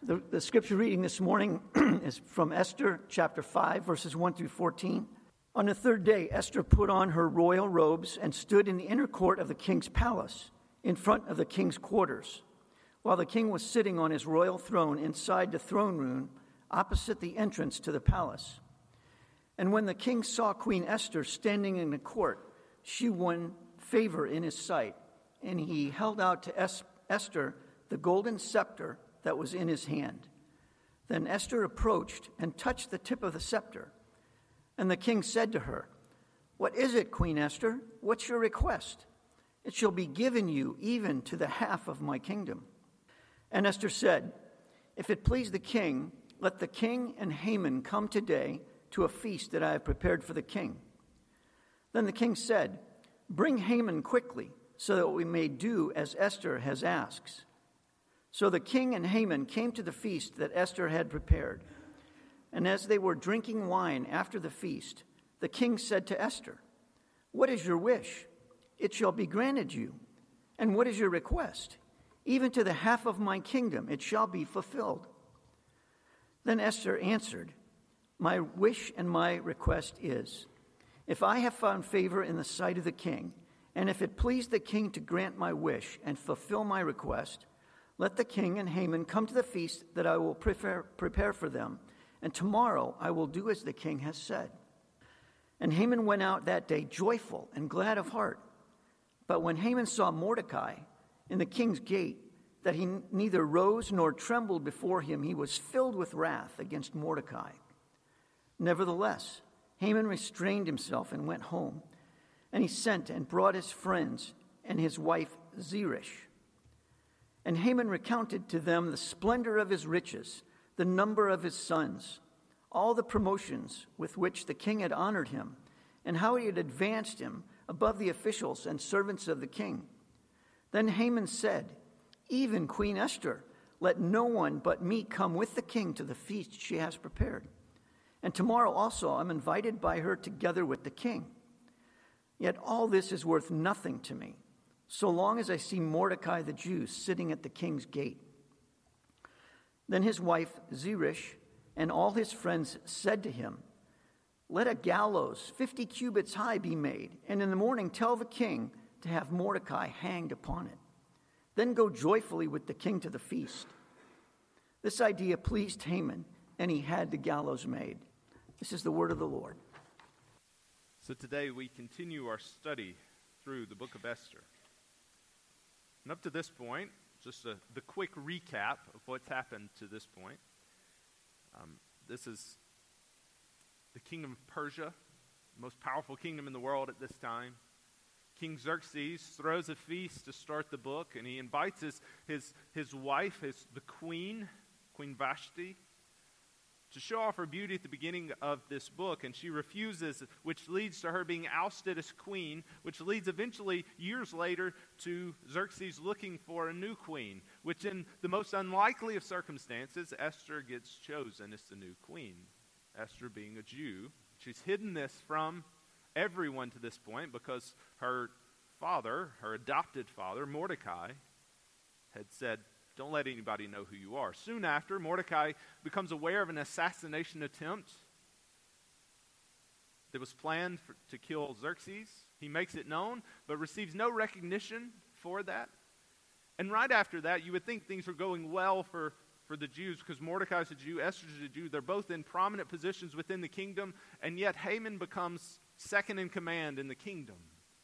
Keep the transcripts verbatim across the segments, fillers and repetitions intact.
The, the scripture reading this morning is from Esther chapter five, verses one through fourteen. On the third day, Esther put on her royal robes and stood in the inner court of the king's palace, in front of the king's quarters, while the king was sitting on his royal throne inside the throne room, opposite the entrance to the palace. And when the king saw Queen Esther standing in the court, she won favor in his sight, and he held out to es- Esther the golden scepter that was in his hand. Then Esther approached and touched the tip of the scepter. And the king said to her, "What is it, Queen Esther? What's your request? It shall be given you even to the half of my kingdom." And Esther said, "If it please the king, let the king and Haman come today to a feast that I have prepared for the king." Then the king said, "Bring Haman quickly, so that we may do as Esther has asked." So the king and Haman came to the feast that Esther had prepared. And as they were drinking wine after the feast, the king said to Esther, "What is your wish? It shall be granted you. And what is your request? Even to the half of my kingdom it shall be fulfilled." Then Esther answered, "My wish and my request is, if I have found favor in the sight of the king, and if it please the king to grant my wish and fulfill my request, let the king and Haman come to the feast that I will prepare, prepare for them, and tomorrow I will do as the king has said." And Haman went out that day joyful and glad of heart. But when Haman saw Mordecai in the king's gate, that he neither rose nor trembled before him, he was filled with wrath against Mordecai. Nevertheless, Haman restrained himself and went home, and he sent and brought his friends and his wife Zeresh. And Haman recounted to them the splendor of his riches, the number of his sons, all the promotions with which the king had honored him, and how he had advanced him above the officials and servants of the king. Then Haman said, "Even Queen Esther, let no one but me come with the king to the feast she has prepared. And tomorrow also I'm invited by her together with the king. Yet all this is worth nothing to me, so long as I see Mordecai the Jew sitting at the king's gate." Then his wife Zeresh and all his friends said to him, "Let a gallows fifty cubits high be made, and in the morning tell the king to have Mordecai hanged upon it. Then go joyfully with the king to the feast." This idea pleased Haman, and he had the gallows made. This is the word of the Lord. So today we continue our study through the book of Esther. And up to this point, just a, the quick recap of what's happened to this point. Um, this is the kingdom of Persia, the most powerful kingdom in the world at this time. King Xerxes throws a feast to start the book, and he invites his his, his wife, his the queen, Queen Vashti, to show off her beauty at the beginning of this book, and she refuses, which leads to her being ousted as queen, which leads eventually, years later, to Xerxes looking for a new queen, which in the most unlikely of circumstances, Esther gets chosen as the new queen. Esther being a Jew, she's hidden this from everyone to this point because her father, her adopted father, Mordecai, had said, "Don't let anybody know who you are." Soon after, Mordecai becomes aware of an assassination attempt that was planned for, to kill Xerxes. He makes it known, but receives no recognition for that. And right after that, you would think things were going well for, for the Jews, because Mordecai's a Jew, Esther's a Jew. They're both in prominent positions within the kingdom, and yet Haman becomes second in command in the kingdom.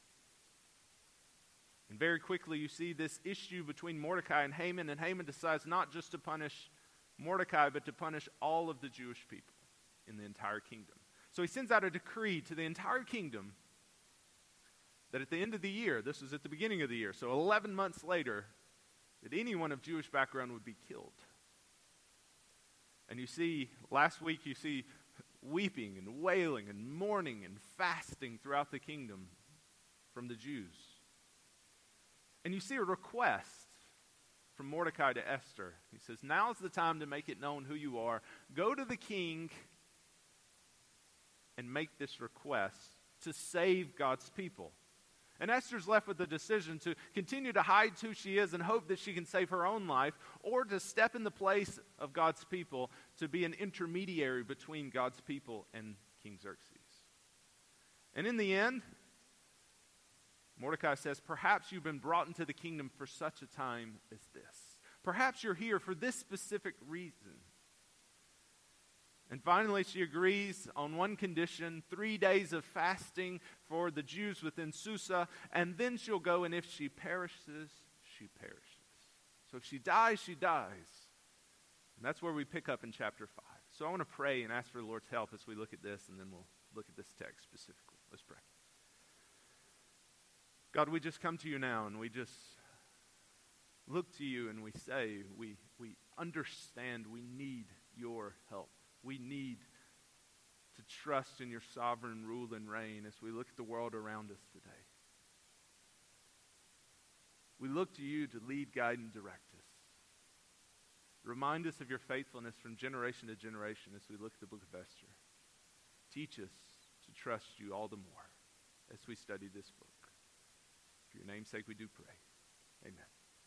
And very quickly you see this issue between Mordecai and Haman, and Haman decides not just to punish Mordecai, but to punish all of the Jewish people in the entire kingdom. So he sends out a decree to the entire kingdom that at the end of the year, this was at the beginning of the year, so eleven months later, that anyone of Jewish background would be killed. And you see, last week you see weeping and wailing and mourning and fasting throughout the kingdom from the Jews. And you see a request from Mordecai to Esther. He says, "Now's the time to make it known who you are. Go to the king and make this request to save God's people." And Esther's left with the decision to continue to hide who she is and hope that she can save her own life, or to step in the place of God's people to be an intermediary between God's people and King Xerxes. And in the end, Mordecai says, perhaps you've been brought into the kingdom for such a time as this. Perhaps you're here for this specific reason. And finally, she agrees on one condition, three days of fasting for the Jews within Susa, and then she'll go, and if she perishes, she perishes. So if she dies, she dies. And that's where we pick up in chapter five. So I want to pray and ask for the Lord's help as we look at this, and then we'll look at this text specifically. Let's pray. God, we just come to you now, and we just look to you, and we say, we, we understand we need your help. We need to trust in your sovereign rule and reign as we look at the world around us today. We look to you to lead, guide, and direct us. Remind us of your faithfulness from generation to generation as we look at the book of Esther. Teach us to trust you all the more as we study this book. For your name's sake we do pray. Amen.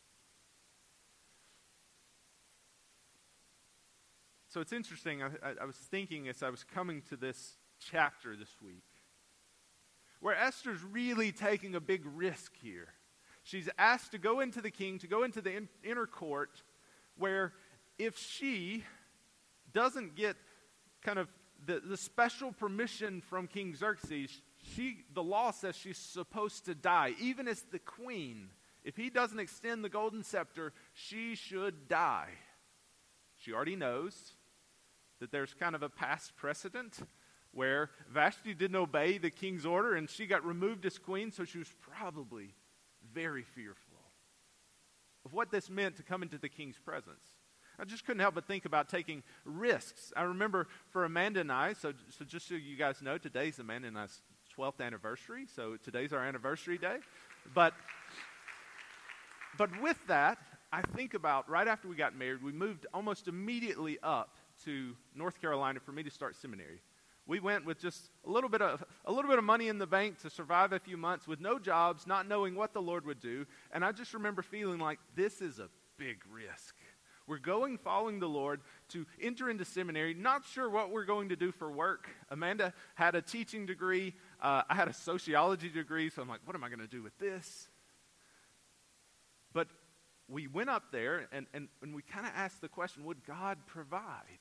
So it's interesting, I, I, I was thinking as I was coming to this chapter this week, where Esther's really taking a big risk here. She's asked to go into the king, to go into the in, inner court, where if she doesn't get kind of the, the special permission from King Xerxes, she, the law says she's supposed to die. Even as the queen, if he doesn't extend the golden scepter, she should die. She already knows that there's kind of a past precedent where Vashti didn't obey the king's order and she got removed as queen, so she was probably very fearful of what this meant to come into the king's presence. I just couldn't help but think about taking risks. I remember for Amanda and I, so, so just so you guys know, today's Amanda and I's twelfth anniversary, so today's our anniversary day. But, but with that, I think about right after we got married, we moved almost immediately up to North Carolina for me to start seminary. We went with just a little bit of a little bit of money in the bank to survive a few months with no jobs, not knowing what the Lord would do. And I just remember feeling like this is a big risk. We're going following the Lord to enter into seminary, not sure what we're going to do for work. Amanda had a teaching degree. Uh, I had a sociology degree, so I'm like, what am I going to do with this? But we went up there, and, and, and we kind of asked the question, would God provide?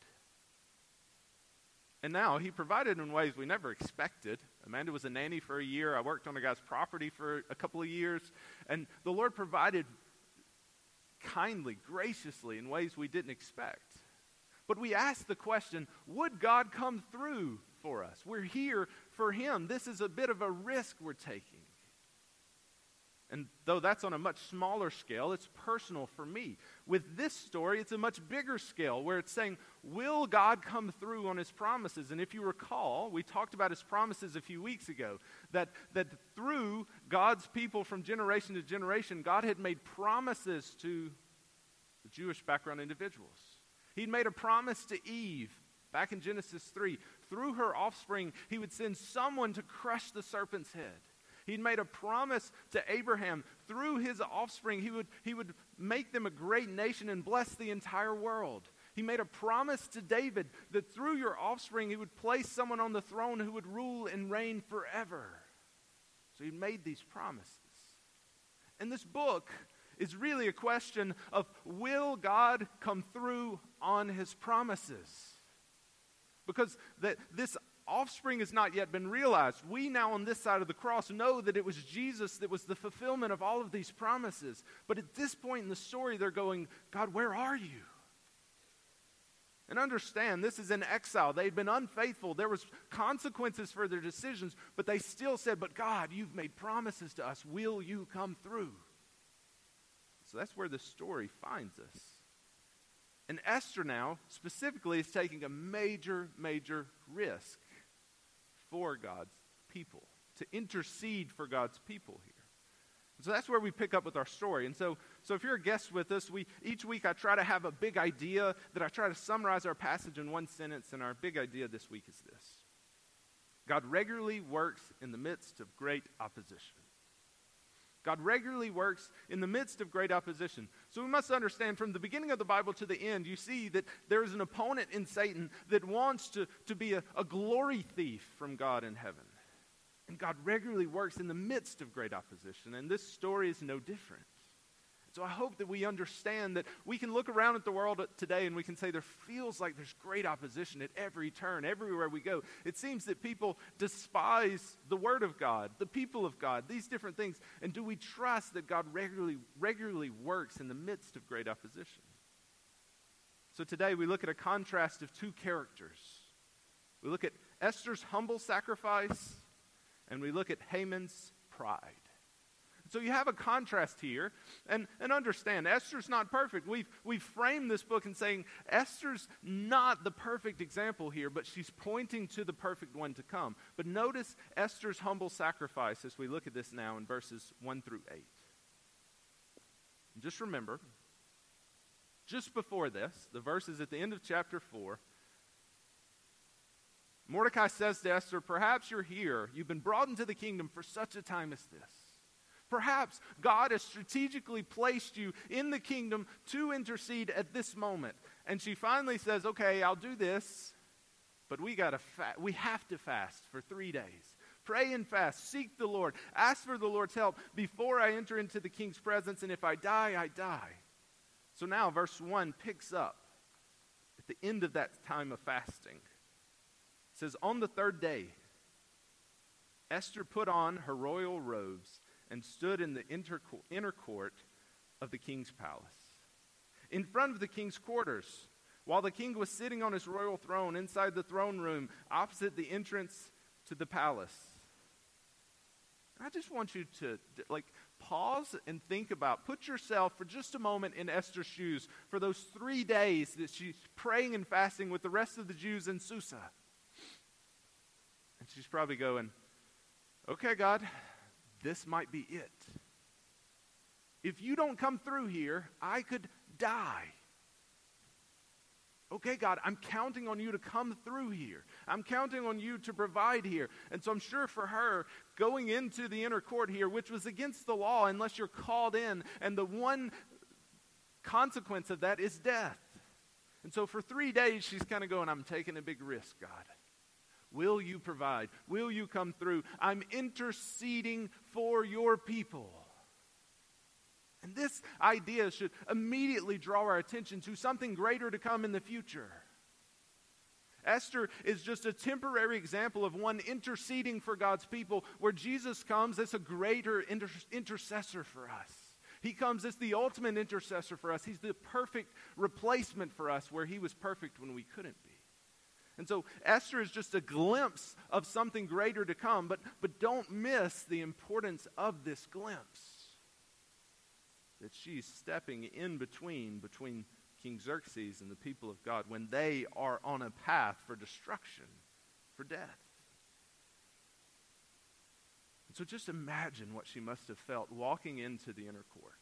And now he provided in ways we never expected. Amanda was a nanny for a year. I worked on a guy's property for a couple of years. And the Lord provided kindly, graciously, in ways we didn't expect. But we asked the question, would God come through for us? We're here for him. This is a bit of a risk we're taking. And though that's on a much smaller scale, it's personal for me. With this story, it's a much bigger scale where it's saying, will God come through on his promises? And if you recall, we talked about his promises a few weeks ago, that, that through God's people from generation to generation, God had made promises to the Jewish background individuals. He'd made a promise to Eve back in Genesis three. Through her offspring, he would send someone to crush the serpent's head. He'd made a promise to Abraham. Through his offspring, he would, he would make them a great nation and bless the entire world. He made a promise to David that through your offspring, he would place someone on the throne who would rule and reign forever. So he made these promises. And this book is really a question of, will God come through on his promises? Because that this offspring has not yet been realized. We now on this side of the cross know that it was Jesus that was the fulfillment of all of these promises. But at this point in the story, they're going, God, where are you? And understand, this is in exile. They'd been unfaithful. There was consequences for their decisions, but they still said, but God, you've made promises to us. Will you come through? So that's where the story finds us. And Esther now, specifically, is taking a major, major risk for God's people, to intercede for God's people here. So that's where we pick up with our story. And so, so if you're a guest with us, we each week I try to have a big idea that I try to summarize our passage in one sentence, and our big idea this week is this. God regularly works in the midst of great opposition. God regularly works in the midst of great opposition. So we must understand from the beginning of the Bible to the end, you see that there is an opponent in Satan that wants to, to be a, a glory thief from God in heaven. And God regularly works in the midst of great opposition, and this story is no different. So I hope that we understand that we can look around at the world today and we can say there feels like there's great opposition at every turn, everywhere we go. It seems that people despise the Word of God, the people of God, these different things. And do we trust that God regularly, regularly works in the midst of great opposition? So today we look at a contrast of two characters. We look at Esther's humble sacrifice, and we look at Haman's pride. So you have a contrast here, and, and understand, Esther's not perfect. We've, we've framed this book in saying Esther's not the perfect example here, but she's pointing to the perfect one to come. But notice Esther's humble sacrifice as we look at this now in verses one through eight. And just remember, just before this, the verses at the end of chapter four, Mordecai says to Esther, perhaps you're here, you've been brought into the kingdom for such a time as this. Perhaps God has strategically placed you in the kingdom to intercede at this moment. And she finally says, okay, I'll do this, but we gotta fa- we have to fast for three days. Pray and fast, seek the Lord, ask for the Lord's help before I enter into the king's presence, and if I die, I die. So now verse one picks up at the end of that time of fasting. It says, on the third day, Esther put on her royal robes and stood in the inter- inner court of the king's palace, in front of the king's quarters, while the king was sitting on his royal throne inside the throne room, opposite the entrance to the palace. I just want you to, like, pause and think about, put yourself for just a moment in Esther's shoes for those three days that she's praying and fasting with the rest of the Jews in Susa. And she's probably going, okay, God, this might be it. If you don't come through here, I could die. Okay, God, I'm counting on you to come through here. I'm counting on you to provide here. And so I'm sure for her, going into the inner court here, which was against the law unless you're called in, and the one consequence of that is death. And so for three days, she's kind of going, I'm taking a big risk, God. Will you provide? Will you come through? I'm interceding for your people. And this idea should immediately draw our attention to something greater to come in the future. Esther is just a temporary example of one interceding for God's people, where Jesus comes as a greater inter- intercessor for us. He comes as the ultimate intercessor for us. He's the perfect replacement for us, where he was perfect when we couldn't be. And so Esther is just a glimpse of something greater to come, but, but don't miss the importance of this glimpse. That she's stepping in between, between King Xerxes and the people of God when they are on a path for destruction, for death. And so just imagine what she must have felt walking into the inner court.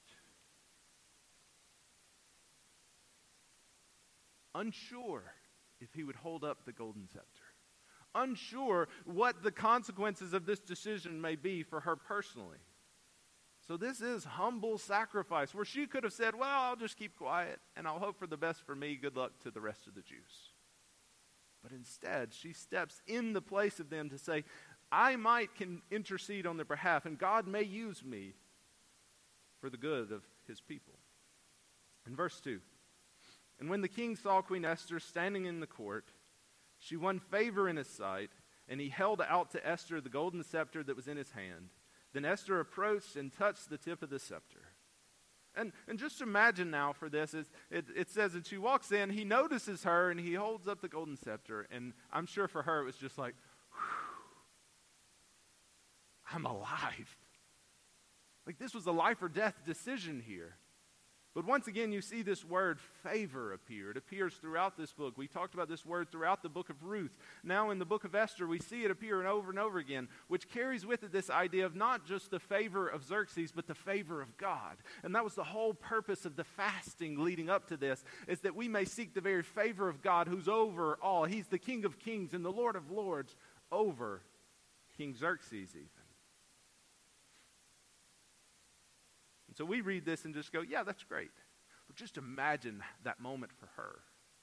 Unsure if he would hold up the golden scepter. Unsure what the consequences of this decision may be for her personally. So this is humble sacrifice, where she could have said, well, I'll just keep quiet and I'll hope for the best for me. Good luck to the rest of the Jews. But instead, she steps in the place of them to say, I might can intercede on their behalf, and God may use me for the good of his people. In verse two, and when the king saw Queen Esther standing in the court, she won favor in his sight, and he held out to Esther the golden scepter that was in his hand. Then Esther approached and touched the tip of the scepter. And, and just imagine now for this, it, it, it says that she walks in, he notices her, and he holds up the golden scepter. And I'm sure for her it was just like, I'm alive. Like this was a life or death decision here. But once again, you see this word favor appear. It appears throughout this book. We talked about this word throughout the book of Ruth. Now in the book of Esther, we see it appear over and over again, which carries with it this idea of not just the favor of Xerxes, but the favor of God. And that was the whole purpose of the fasting leading up to this, is that we may seek the very favor of God who's over all. He's the King of kings and the Lord of lords over King Xerxes even. And so we read this and just go, yeah, that's great. But just imagine that moment for her.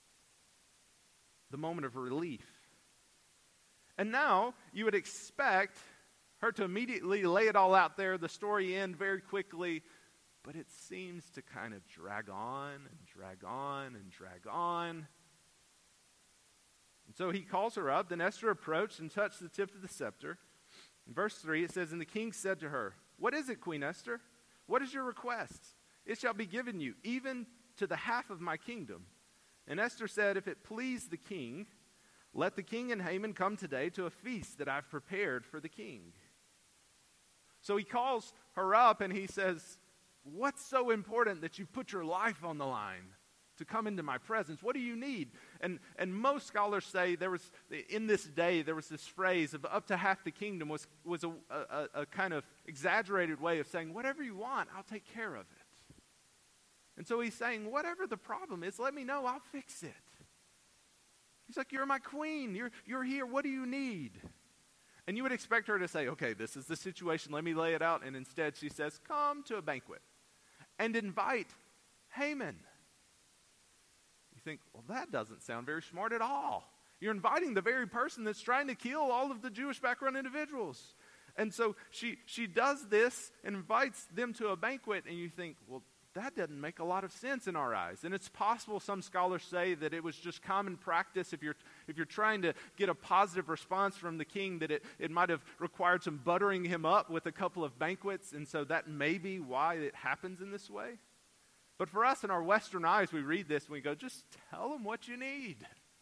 The moment of relief. And now you would expect her to immediately lay it all out there, the story end very quickly, but it seems to kind of drag on and drag on and drag on. And so he calls her up. Then Esther approached and touched the tip of the scepter. In verse three, it says, "And the king said to her, 'What is it, Queen Esther? What is your request? It shall be given you, even to the half of my kingdom.' And Esther said, 'If it please the king, let the king and Haman come today to a feast that I've prepared for the king.'" So he calls her up and he says, "What's so important that you put your life on the line to come into my presence? What do you need?" And and most scholars say there was, in this day, there was this phrase of up to half the kingdom was, was a, a, a kind of exaggerated way of saying, whatever you want, I'll take care of it. And so he's saying, whatever the problem is, let me know, I'll fix it. He's like, you're my queen, you're, you're here, what do you need? And you would expect her to say, okay, this is the situation, let me lay it out. And instead she says, come to a banquet and invite Haman. You think, well, that doesn't sound very smart at all. You're inviting the very person that's trying to kill all of the Jewish background individuals. And so she, she does this and invites them to a banquet, and you think, well, that doesn't make a lot of sense in our eyes. And it's possible, some scholars say, that it was just common practice if you're if you're trying to get a positive response from the king, that it, it might have required some buttering him up with a couple of banquets, and so that may be why it happens in this way. But for us, in our Western eyes, we read this and we go, just tell them what you need.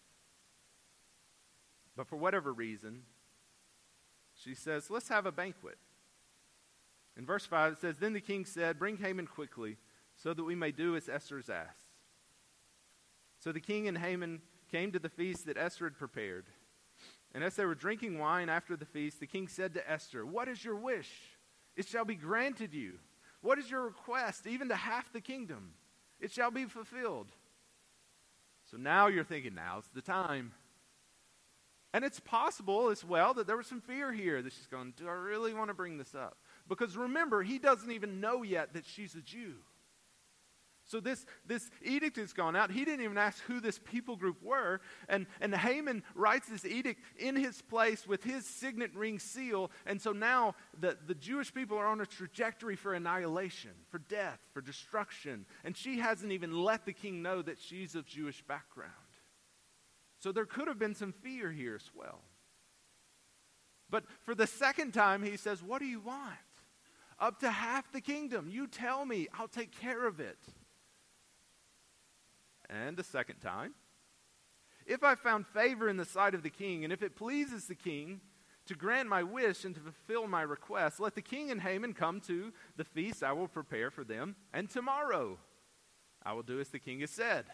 But for whatever reason, she says, let's have a banquet. In verse five, it says, "Then the king said, 'Bring Haman quickly, so that we may do as Esther has asked.' So the king and Haman came to the feast that Esther had prepared. And as they were drinking wine after the feast, the king said to Esther, 'What is your wish? It shall be granted you. What is your request, even to half the kingdom? It shall be fulfilled.'" So now you're thinking, now's the time. And it's possible as well that there was some fear here that she's going, do I really want to bring this up? Because remember, he doesn't even know yet that she's a Jew. So this, this edict has gone out. He didn't even ask who this people group were. And, and Haman writes this edict in his place with his signet ring seal. And so now the, the Jewish people are on a trajectory for annihilation, for death, for destruction. And she hasn't even let the king know that she's of Jewish background. So there could have been some fear here as well. But for the second time, he says, what do you want? Up to half the kingdom. You tell me, I'll take care of it. And the second time, "If I found favor in the sight of the king, and if it pleases the king to grant my wish and to fulfill my request, let the king and Haman come to the feast I will prepare for them, and tomorrow I will do as the king has said."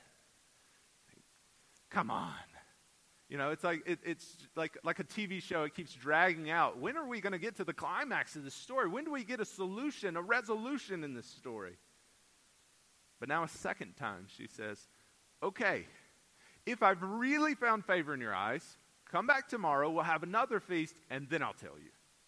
Come on. You know, it's like it, it's like, like a T V show. It keeps dragging out. When are we going to get to the climax of this story? When do we get a solution, a resolution in this story? But now a second time she says, okay, if I've really found favor in your eyes, come back tomorrow, we'll have another feast, and then I'll tell you.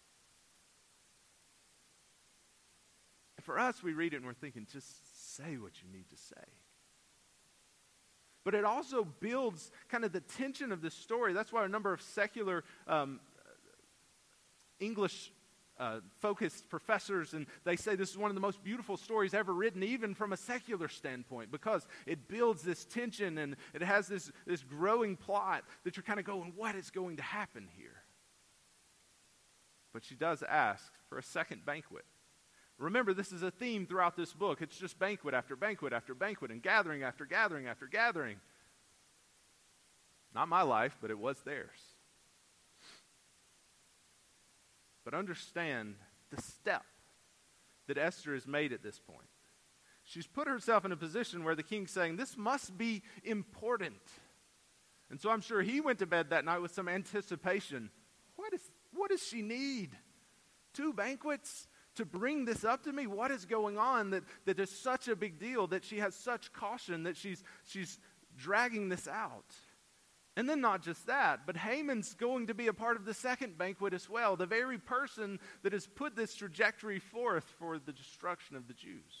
And for us, we read it and we're thinking, just say what you need to say. But it also builds kind of the tension of this story. That's why a number of secular um, English Uh, focused professors, and they say this is one of the most beautiful stories ever written, even from a secular standpoint, because it builds this tension and it has this, this growing plot that you're kind of going, what is going to happen here? But she does ask for a second banquet. Remember, this is a theme throughout this book. It's just banquet after banquet after banquet and gathering after gathering after gathering. Not my life, but it was theirs. But understand the step that Esther has made at this point. She's put herself in a position where the king's saying, this must be important. And so I'm sure he went to bed that night with some anticipation. What is, what does she need? Two banquets to bring this up to me? What is going on that, that is such a big deal, that she has such caution, that she's, she's dragging this out? And then not just that, but Haman's going to be a part of the second banquet as well, the very person that has put this trajectory forth for the destruction of the Jews.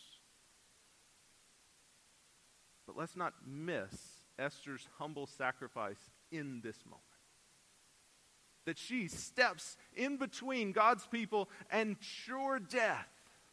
But let's not miss Esther's humble sacrifice in this moment. That she steps in between God's people and sure death.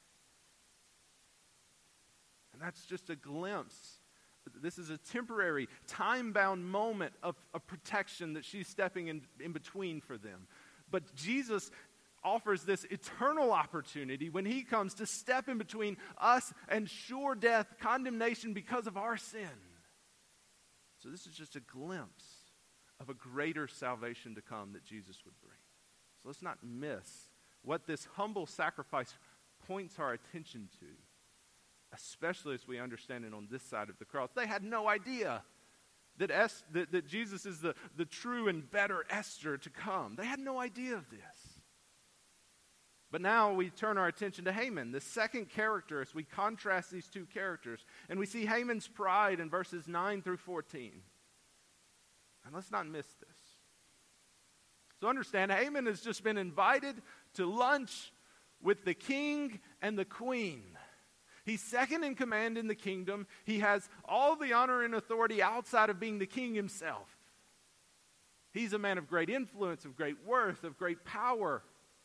And that's just a glimpse. This is a temporary, time-bound moment of, of protection that she's stepping in, in between for them. But Jesus offers this eternal opportunity when he comes to step in between us and sure death, condemnation because of our sin. So this is just a glimpse of a greater salvation to come that Jesus would bring. So let's not miss what this humble sacrifice points our attention to, especially as we understand it on this side of the cross. They had no idea that, es- that, that Jesus is the, the true and better Esther to come. They had no idea of this. But now we turn our attention to Haman, the second character, as we contrast these two characters. And we see Haman's pride in verses nine through fourteen. And let's not miss this. So understand, Haman has just been invited to lunch with the king and the queen. He's second in command in the kingdom. He has all the honor and authority outside of being the king himself. He's a man of great influence, of great worth, of great power.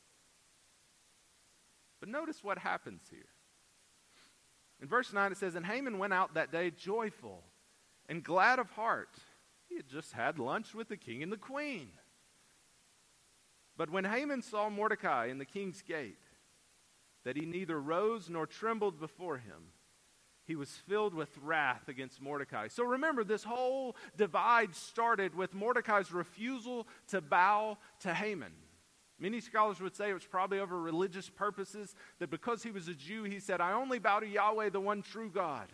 But notice what happens here. In verse nine it says, "And Haman went out that day joyful and glad of heart." He had just had lunch with the king and the queen. But when Haman saw Mordecai in the king's gate, that he neither rose nor trembled before him, he was filled with wrath against Mordecai. So remember, this whole divide started with Mordecai's refusal to bow to Haman. Many scholars would say it was probably over religious purposes, that because he was a Jew, he said, "I only bow to Yahweh, the one true God."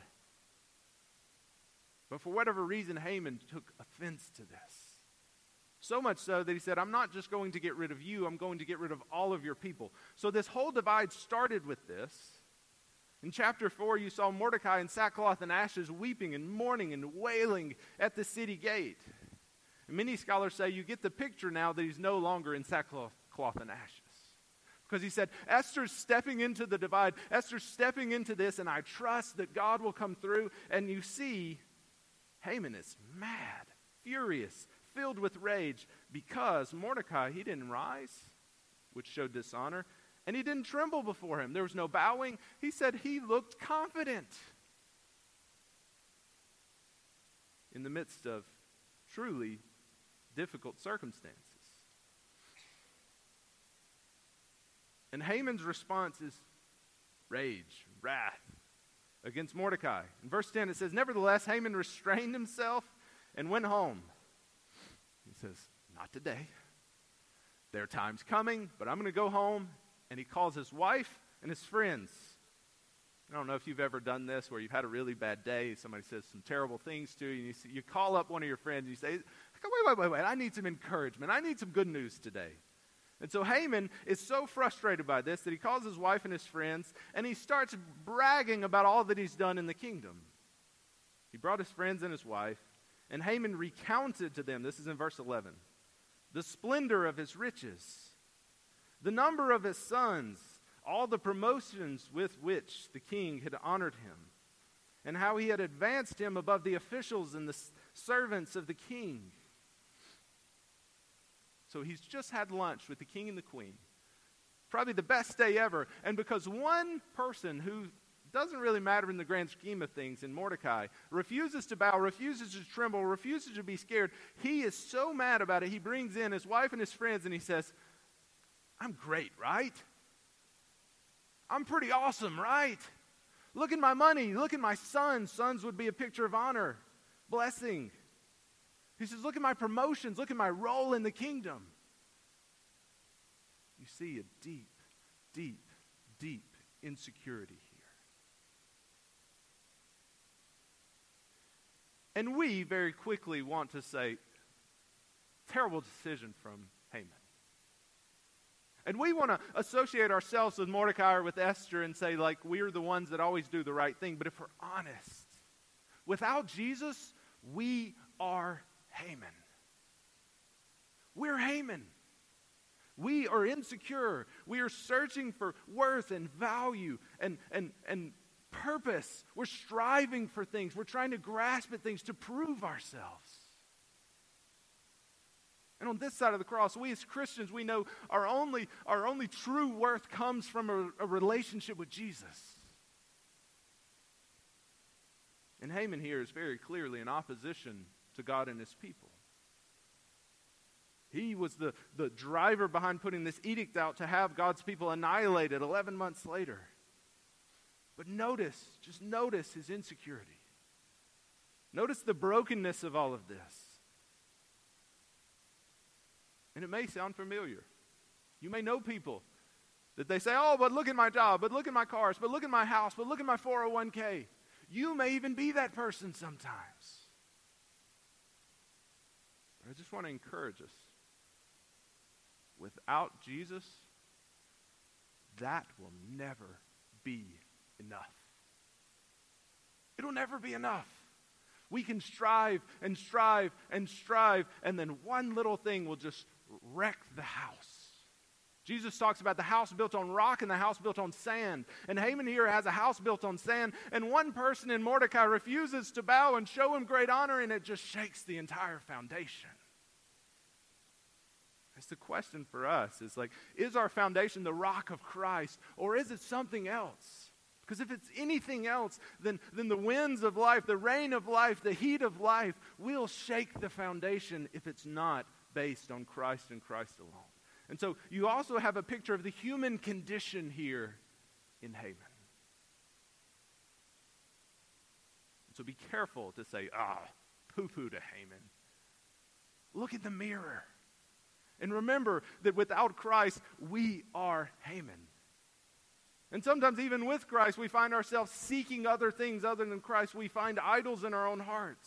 But for whatever reason, Haman took offense to this. So much so that he said, "I'm not just going to get rid of you, I'm going to get rid of all of your people." So this whole divide started with this. In chapter four, you saw Mordecai in sackcloth and ashes, weeping and mourning and wailing at the city gate. And many scholars say you get the picture now that he's no longer in sackcloth cloth and ashes. Because he said, Esther's stepping into the divide, Esther's stepping into this, and I trust that God will come through. And you see, Haman is mad, furious, filled with rage, because Mordecai, he didn't rise, which showed dishonor, and he didn't tremble before him. There was no bowing. He said he looked confident in the midst of truly difficult circumstances. And Haman's response is rage, wrath against Mordecai. In verse ten it says, "Nevertheless, Haman restrained himself and went home." He says, "Not today. There are times coming, but I'm going to go home." And he calls his wife and his friends. I don't know if you've ever done this where you've had a really bad day. Somebody says some terrible things to you. And you, see, you call up one of your friends and you say, wait, wait, wait, wait. I need some encouragement. I need some good news today. And so Haman is so frustrated by this that he calls his wife and his friends, and he starts bragging about all that he's done in the kingdom. He brought his friends and his wife, and Haman recounted to them, this is in verse eleven, the splendor of his riches, the number of his sons, all the promotions with which the king had honored him, and how he had advanced him above the officials and the servants of the king. So he's just had lunch with the king and the queen. Probably the best day ever. And because one person who doesn't really matter in the grand scheme of things in Mordecai refuses to bow, refuses to tremble, refuses to be scared, he is so mad about it, he brings in his wife and his friends and he says, "I'm great, right? I'm pretty awesome, right? Look at my money. Look at my sons." Sons would be a picture of honor, blessing. He says, "Look at my promotions. Look at my role in the kingdom." You see a deep, deep, deep insecurity here. And we very quickly want to say, terrible decision from Haman. And we want to associate ourselves with Mordecai or with Esther and say, like, we're the ones that always do the right thing. But if we're honest, without Jesus, we are Haman. We're Haman. We are insecure. We are searching for worth and value and, and, and purpose. We're striving for things. We're trying to grasp at things to prove ourselves. And on this side of the cross, we as Christians, we know our only, our only true worth comes from a, a relationship with Jesus. And Haman here is very clearly in opposition to God and his people. He was the, the driver behind putting this edict out to have God's people annihilated eleven months later. But notice, just notice his insecurity. Notice the brokenness of all of this. And it may sound familiar. You may know people that they say, oh, but look at my job, but look at my cars, but look at my house, but look at my four oh one k. You may even be that person sometimes. But I just want to encourage us. Without Jesus, that will never be enough. It'll never be enough. We can strive and strive and strive, and then one little thing will just wreck the house. Jesus talks about the house built on rock and the house built on sand. And Haman here has a house built on sand, and one person in Mordecai refuses to bow and show him great honor, and it just shakes the entire foundation. That's the question for us. Is like, is our foundation the rock of Christ, or is it something else? Because if it's anything else, then, then the winds of life, the rain of life, the heat of life will shake the foundation if it's not based on Christ and Christ alone. And so you also have a picture of the human condition here in Haman. So be careful to say, ah, oh, poo-poo to Haman. Look in the mirror. And remember that without Christ, we are Haman. And sometimes even with Christ, we find ourselves seeking other things other than Christ. We find idols in our own hearts.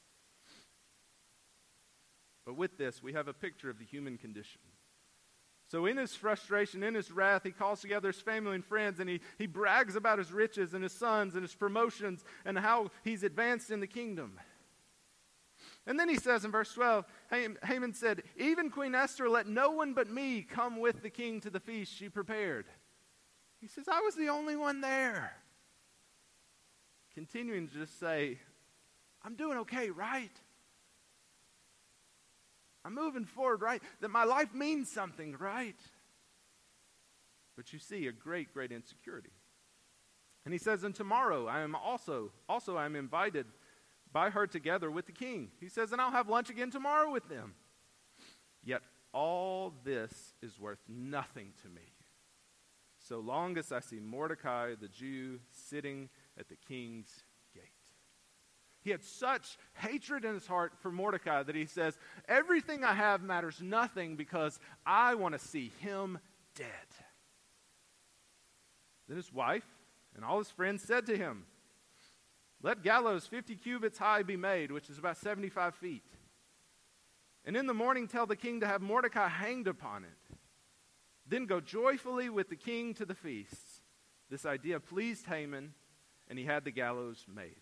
But with this, we have a picture of the human condition. So in his frustration, in his wrath, he calls together his family and friends, and he, he brags about his riches and his sons and his promotions and how he's advanced in the kingdom. And then he says in verse twelve, Haman said, even Queen Esther, let no one but me come with the king to the feast she prepared. He says, I was the only one there. Continuing to just say, I'm doing okay, right? I'm moving forward, right? That my life means something, right? But you see a great, great insecurity. And he says, and tomorrow I am also, also I am invited by her together with the king. He says, and I'll have lunch again tomorrow with them. Yet all this is worth nothing to me, so long as I see Mordecai the Jew sitting at the king's gate. He had such hatred in his heart for Mordecai that he says, everything I have matters nothing because I want to see him dead. Then his wife and all his friends said to him, let gallows fifty cubits high be made, which is about seventy-five feet. And in the morning tell the king to have Mordecai hanged upon it. Then go joyfully with the king to the feast. This idea pleased Haman, and he had the gallows made.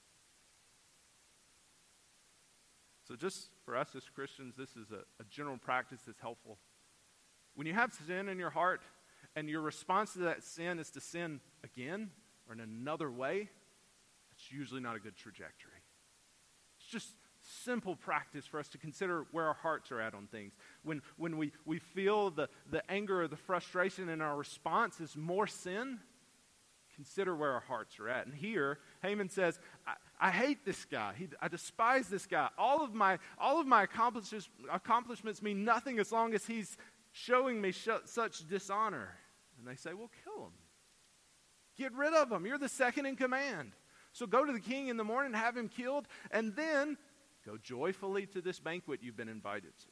So just for us as Christians, this is a, a general practice that's helpful. When you have sin in your heart, and your response to that sin is to sin again, or in another way, it's usually not a good trajectory. It's just simple practice for us to consider where our hearts are at on things. When when we, we feel the, the anger or the frustration and our response is more sin, consider where our hearts are at. And here, Haman says, I, I hate this guy. He, I despise this guy. All of my all of my accomplishments, accomplishments mean nothing as long as he's showing me sh- such dishonor. And they say, well, kill him. Get rid of him. You're the second in command. So go to the king in the morning, have him killed, and then go joyfully to this banquet you've been invited to.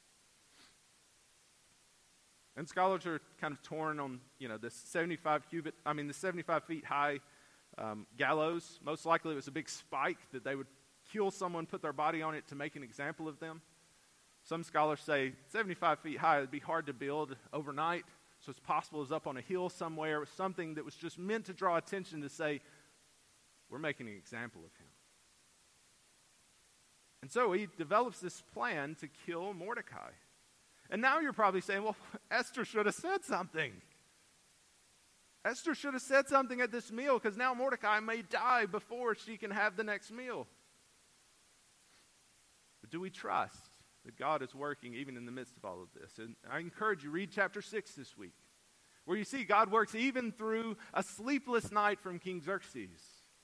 And scholars are kind of torn on, you know, this seventy-five cubit, I mean, the seventy-five feet high um, gallows. Most likely it was a big spike that they would kill someone, put their body on it to make an example of them. Some scholars say seventy-five feet high, it'd be hard to build overnight. So it's possible it was up on a hill somewhere. It was something that was just meant to draw attention to say, we're making an example of him. And so he develops this plan to kill Mordecai. And now you're probably saying, well, Esther should have said something. Esther should have said something at this meal because now Mordecai may die before she can have the next meal. But do we trust that God is working even in the midst of all of this? And I encourage you, read chapter six this week, where you see God works even through a sleepless night from King Xerxes.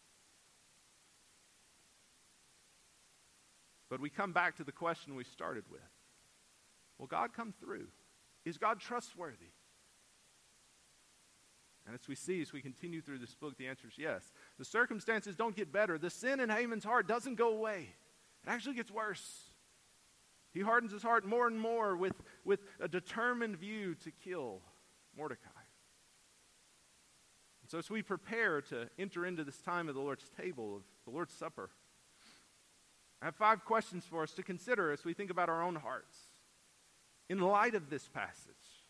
But we come back to the question we started with. Will God come through? Is God trustworthy? And as we see, as we continue through this book, the answer is yes. The circumstances don't get better. The sin in Haman's heart doesn't go away. It actually gets worse. He hardens his heart more and more with, with a determined view to kill Mordecai. And so as we prepare to enter into this time of the Lord's table, of the Lord's Supper, I have five questions for us to consider as we think about our own hearts in light of this passage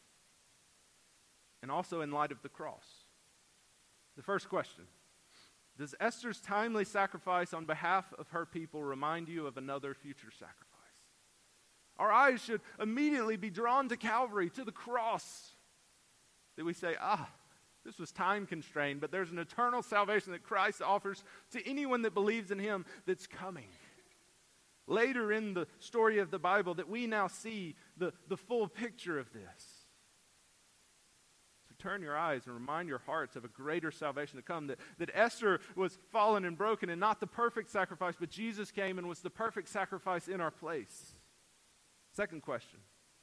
and also in light of the cross. The first question: does Esther's timely sacrifice on behalf of her people remind you of another future sacrifice? Our eyes should immediately be drawn to Calvary, to the cross, that we say, ah, this was time constrained, but there's an eternal salvation that Christ offers to anyone that believes in him that's coming. Later in the story of the Bible, that we now see the, the full picture of this. So turn your eyes and remind your hearts of a greater salvation to come, that, that Esther was fallen and broken and not the perfect sacrifice, but Jesus came and was the perfect sacrifice in our place. Second question: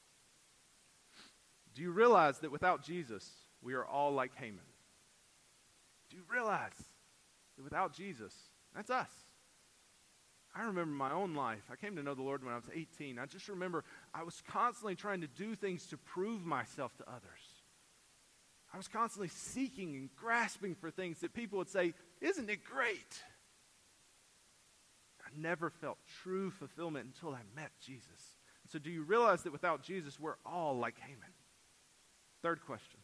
do you realize that without Jesus, we are all like Haman? Do you realize that without Jesus, that's us? I remember my own life. I came to know the Lord when I was eighteen. I just remember I was constantly trying to do things to prove myself to others. I was constantly seeking and grasping for things that people would say, isn't it great? I never felt true fulfillment until I met Jesus. And so do you realize that without Jesus, we're all like Haman? Third question: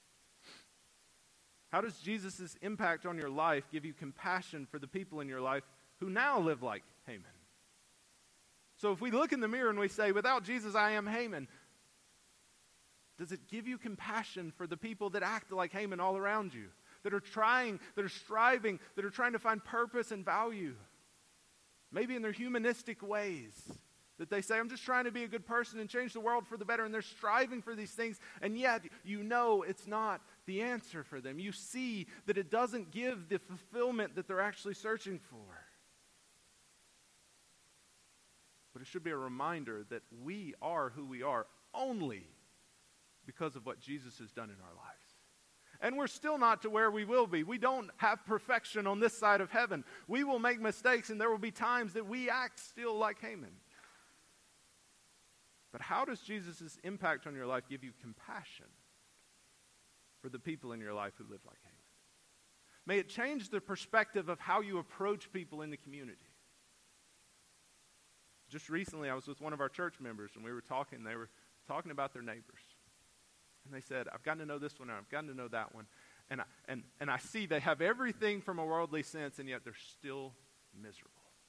how does Jesus' impact on your life give you compassion for the people in your life who now live like Haman? So if we look in the mirror and we say, without Jesus, I am Haman, does it give you compassion for the people that act like Haman all around you, that are trying, that are striving, that are trying to find purpose and value? Maybe in their humanistic ways, that they say, I'm just trying to be a good person and change the world for the better, and they're striving for these things, and yet you know it's not the answer for them. You see that it doesn't give the fulfillment that they're actually searching for. But it should be a reminder that we are who we are only because of what Jesus has done in our lives. And we're still not to where we will be. We don't have perfection on this side of heaven. We will make mistakes, and there will be times that we act still like Haman. But how does Jesus' impact on your life give you compassion for the people in your life who live like Haman? May it change the perspective of how you approach people in the community. Just recently, I was with one of our church members, and we were talking. They were talking about their neighbors. And they said, I've gotten to know this one, and I've gotten to know that one. And I, and, and I see they have everything from a worldly sense, and yet they're still miserable.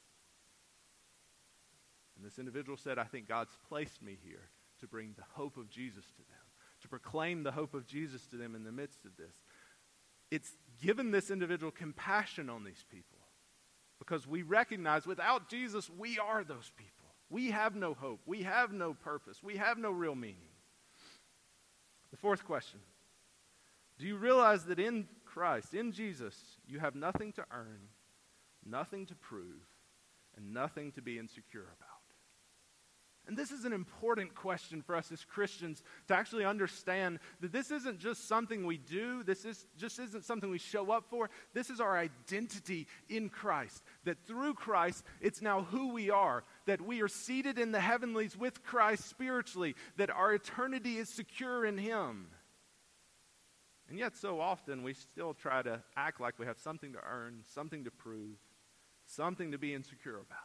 And this individual said, I think God's placed me here to bring the hope of Jesus to them, to proclaim the hope of Jesus to them in the midst of this. It's given this individual compassion on these people, because we recognize without Jesus, we are those people. We have no hope. We have no purpose. We have no real meaning. The fourth question: do you realize that in Christ, in Jesus, you have nothing to earn, nothing to prove, and nothing to be insecure about? And this is an important question for us as Christians to actually understand that this isn't just something we do. This is just isn't something we show up for. This is our identity in Christ. That through Christ, it's now who we are. That we are seated in the heavenlies with Christ spiritually. That our eternity is secure in Him. And yet so often we still try to act like we have something to earn, something to prove, something to be insecure about.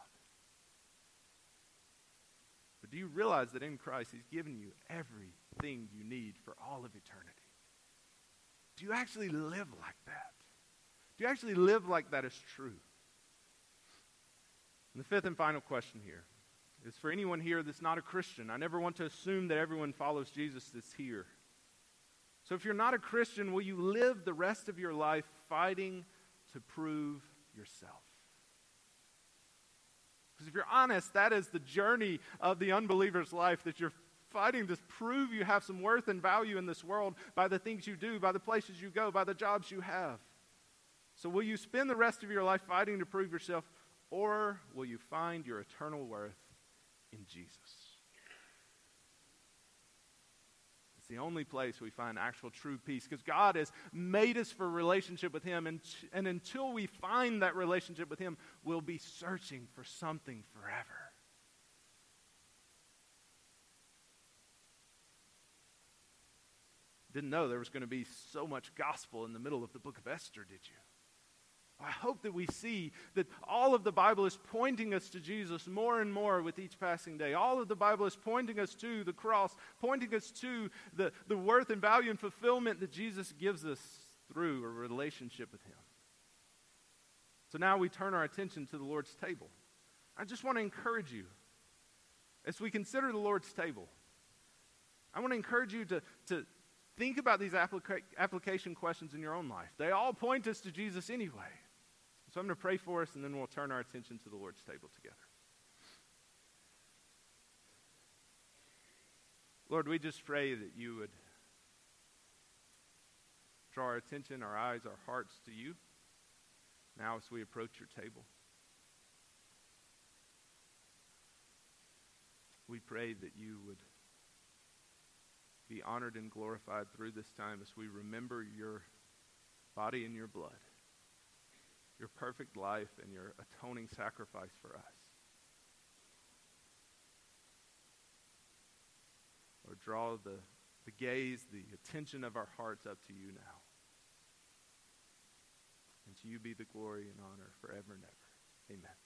But do you realize that in Christ He's given you everything you need for all of eternity? Do you actually live like that? Do you actually live like that is true? And the fifth and final question here: is for anyone here that's not a Christian. I never want to assume that everyone follows Jesus that's here. So if you're not a Christian, will you live the rest of your life fighting to prove yourself? Because if you're honest, that is the journey of the unbeliever's life, that you're fighting to prove you have some worth and value in this world by the things you do, by the places you go, by the jobs you have. So will you spend the rest of your life fighting to prove yourself, or will you find your eternal worth in Jesus? It's the only place we find actual true peace, because God has made us for a relationship with Him, and, and until we find that relationship with Him, we'll be searching for something forever. Didn't know there was going to be so much gospel in the middle of the book of Esther, did you? I hope that we see that all of the Bible is pointing us to Jesus more and more with each passing day. All of the Bible is pointing us to the cross, pointing us to the, the worth and value and fulfillment that Jesus gives us through a relationship with Him. So now we turn our attention to the Lord's table. I just want to encourage you, as we consider the Lord's table, I want to encourage you to, to think about these applica- application questions in your own life. They all point us to Jesus anyway. So I'm going to pray for us, and then we'll turn our attention to the Lord's table together. Lord, we just pray that you would draw our attention, our eyes, our hearts to you now as we approach your table. We pray that you would be honored and glorified through this time as we remember your body and your blood, your perfect life and your atoning sacrifice for us. Lord, draw the, the gaze, the attention of our hearts up to you now. And to you be the glory and honor forever and ever. Amen.